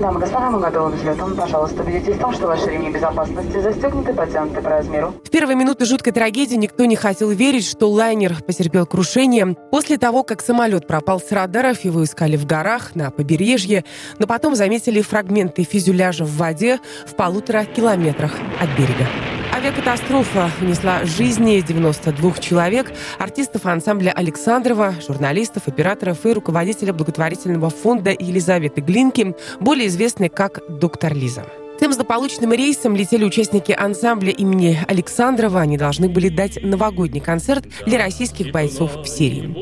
Дамы и господа, мы готовы к взлету. Пожалуйста, убедитесь в том, что ваши ремни безопасности застегнуты, подтянуты по размеру. В первые минуты жуткой трагедии никто не хотел верить, что лайнер потерпел крушение. После того, как самолет пропал с радаров, его искали в горах, на побережье, но потом заметили фрагменты фюзеляжа в воде в 1,5 километрах от берега. Авиакатастрофа унесла жизни 92 человек, артистов ансамбля Александрова, журналистов, операторов и руководителя благотворительного фонда Елизаветы Глинки, более известной как «Доктор Лиза». Тем злополучным рейсом летели участники ансамбля имени Александрова. Они должны были дать новогодний концерт для российских бойцов в Сирии.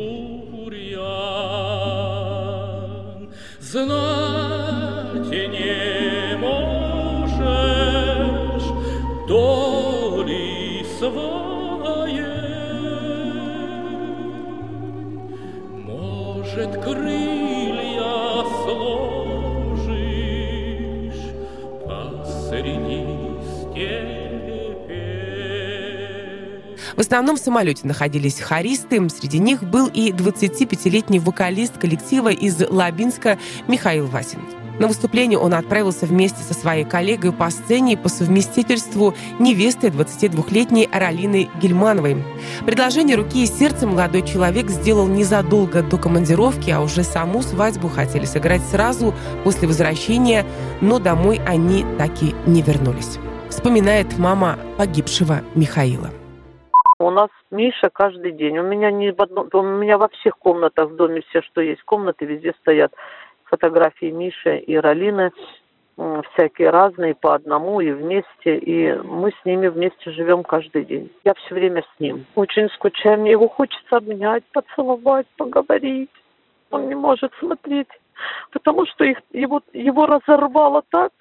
Может, крылья сложишь посреди степи. В основном в самолете находились хористы. Среди них был и 25-летний вокалист коллектива из Лабинска Михаил Васин. На выступление он отправился вместе со своей коллегой по сцене и по совместительству невестой 22-летней Ралины Гельмановой. Предложение руки и сердца молодой человек сделал незадолго до командировки, а уже саму свадьбу хотели сыграть сразу после возвращения, но домой они так и не вернулись. Вспоминает мама погибшего Михаила. У нас Миша каждый день. У меня во всех комнатах в доме все, что есть комнаты, везде стоят фотографии Миши и Ралины, всякие разные, по одному и вместе. И мы с ними вместе живем каждый день. Я все время с ним. Очень скучаю. Мне его хочется обнять, поцеловать, поговорить. Он не может смотреть, потому что его разорвало так.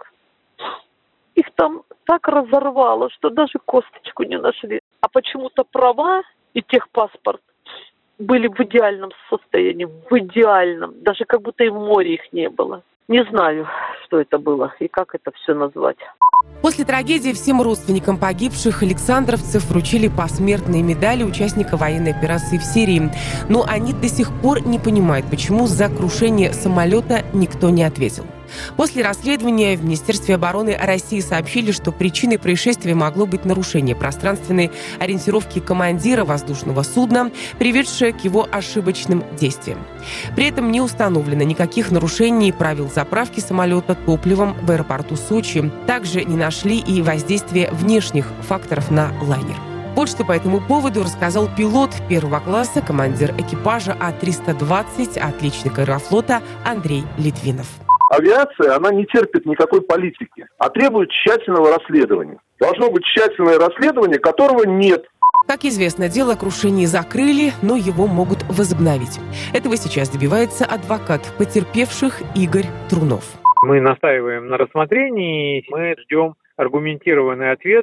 Их там так разорвало, что даже косточку не нашли. А почему-то права и техпаспорт были в идеальном состоянии, в идеальном. Даже как будто и в море их не было. Не знаю, что это было и как это все назвать. После трагедии всем родственникам погибших александровцев вручили посмертные медали участника военной операции в Сирии. Но они до сих пор не понимают, почему за крушение самолета никто не ответил. После расследования в Министерстве обороны России сообщили, что причиной происшествия могло быть нарушение пространственной ориентировки командира воздушного судна, приведшее к его ошибочным действиям. При этом не установлено никаких нарушений правил заправки самолета топливом в аэропорту Сочи. Также не нашли и воздействие внешних факторов на лайнер. Вот что по этому поводу рассказал пилот первого класса, командир экипажа А-320, отличник Аэрофлота Андрей Литвинов. Авиация, она не терпит никакой политики, а требует тщательного расследования. Должно быть тщательное расследование, которого нет. Как известно, дело о крушении закрыли, но его могут возобновить. Этого сейчас добивается адвокат потерпевших Игорь Трунов. Мы настаиваем на рассмотрении, мы ждем аргументированный ответ,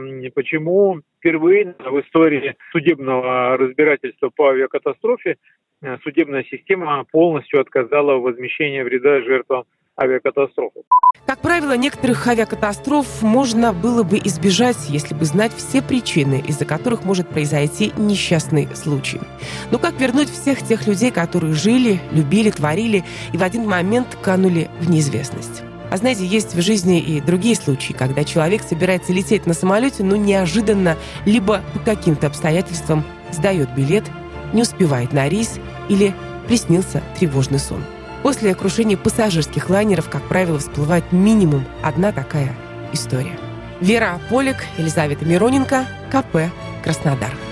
почему впервые в истории судебного разбирательства по авиакатастрофе судебная система полностью отказала в возмещении вреда жертвам авиакатастрофы. Как правило, некоторых авиакатастроф можно было бы избежать, если бы знать все причины, из-за которых может произойти несчастный случай. Но как вернуть всех тех людей, которые жили, любили, творили и в один момент канули в неизвестность? А знаете, есть в жизни и другие случаи, когда человек собирается лететь на самолете, но неожиданно, либо по каким-то обстоятельствам сдает билет, не успевает на рейс или приснился тревожный сон. После крушения пассажирских лайнеров, как правило, всплывает минимум одна такая история. Вера Полик, Елизавета Мироненко, КП «Краснодар».